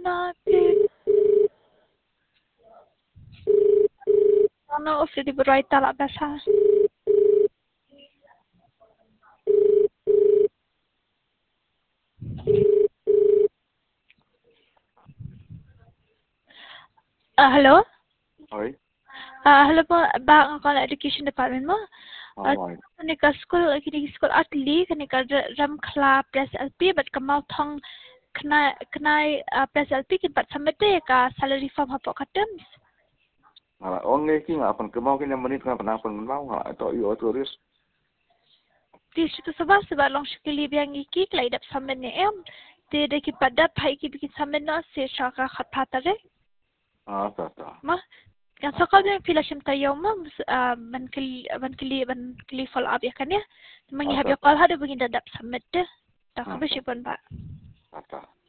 natin. Ano si di beroy talak basa. Hello? Oi? Hello po, ba ang kala education department mo? Oi. Kanika school atli kanika ram khla press LP but kamal thong knai press LP kin pat samete ka salary form hapo katams. Only thing apan kemau kini menit kan penapun mau atau iyo turis. Di situ sebab long sekali biang iki klai dap samen ne em. Di ki padat hai ki bikin samen no se shaka khatata re. Tak. Ma yang sakal yang pila syam tayo ma man kili follow up ya kan ya. Mangi habya call hada bugin dadap samen de. Tak habis pun ba. Tak.